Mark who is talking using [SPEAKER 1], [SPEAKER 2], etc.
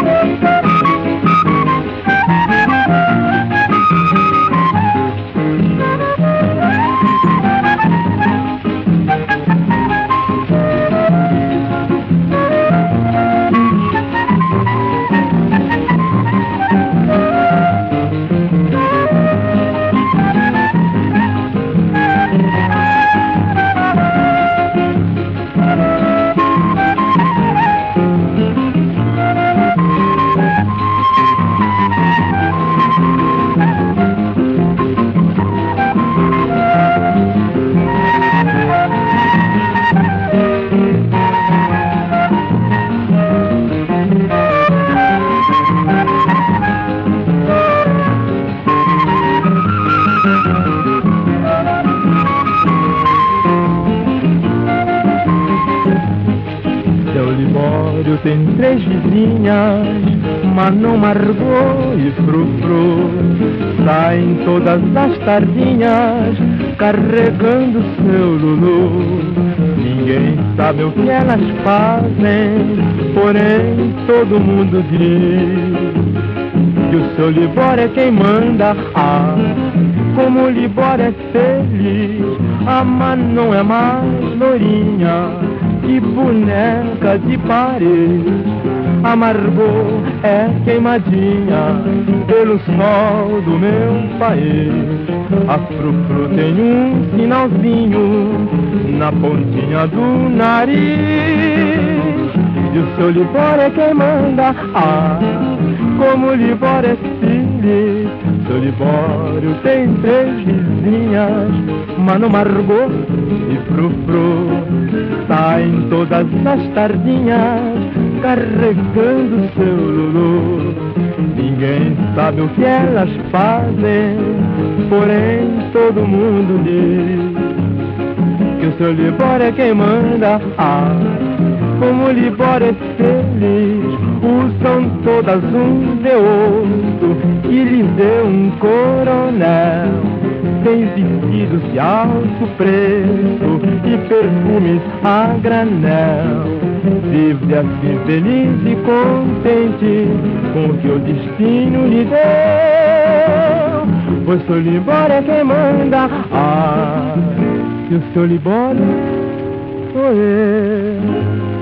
[SPEAKER 1] Tem três vizinhas, Manon, Margot e Frufru. Saem todas as tardinhas carregando seu Lulu. Ninguém sabe o que elas fazem, porém todo mundo diz que o seu Libório é quem manda. Ah, como o Libório é feliz. A Manon é mais lourinha que boneca de parede. A Margot é queimadinha pelo sol do meu país. A Frufru tem um sinalzinho na pontinha do nariz. E o seu Libório é quem manda. Ah, como o Libório é feliz. Seu Libório tem três vizinhas, Manon, Margot e Frufru. Saem todas as tardinhas carregando seu Lulu. Ninguém sabe o que elas fazem, porém todo mundo diz que o seu Libório é quem manda. Ah, como o Libório é feliz. Usam todas um deodo que lhes deu um coronel. Tem vestidos de alto preço e perfumes a granel. Vive assim feliz e contente com o que o destino lhe deu. Pois seu Libório é quem manda. Ah, que o seu Libório sou eu.